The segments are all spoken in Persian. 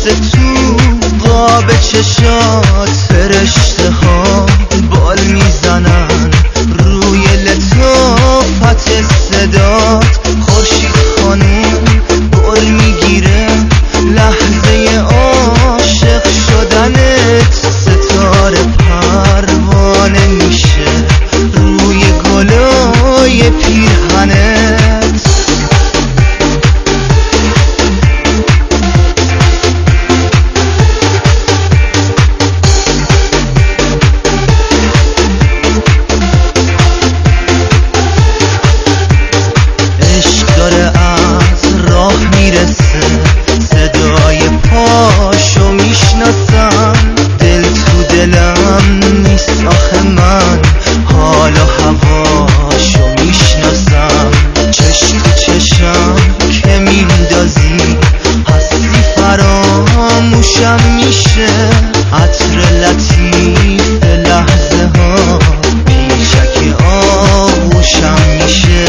میفته تو قاب چشات، فرشته ها بال میزنن روی لطافت صدات. خورشید خانوم بال میگیره لحظه عاشق شدنت، ستاره پروانه میشه روی گلای پیرهنت. عشق داره از راه میرسه، صدای پاشو میشناسم، دل تو دلم نیست آخه من حال و هواشو میشناسم. چشم تو چشم که میندازی هستی فراموشم میشه، عطر لطیف لحظه ها پیشک آغوشم میشه.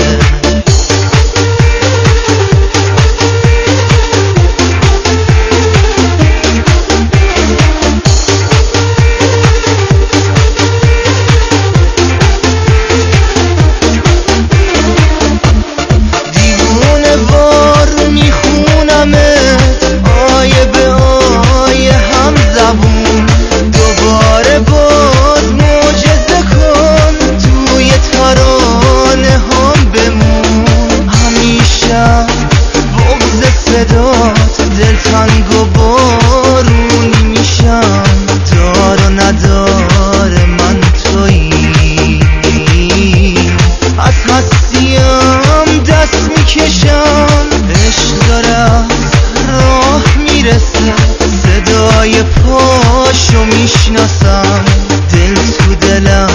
آیه به آیه هم زبون دوباره باز معجزه کن، توی ترانه هم بمون. همیشه بغض صدات دلتنگ و بارونی میشم، دار و ندار من تویی، از هستیم دست میکشم. عشق داره راه میرسه، صدای پاشو میشناسم، دل تو دلم